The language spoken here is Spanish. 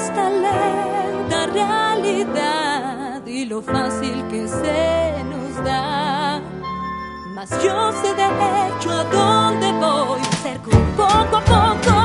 esta lenta realidad y lo fácil que se nos da. Mas yo sé de hecho a dónde voy, cerco poco a poco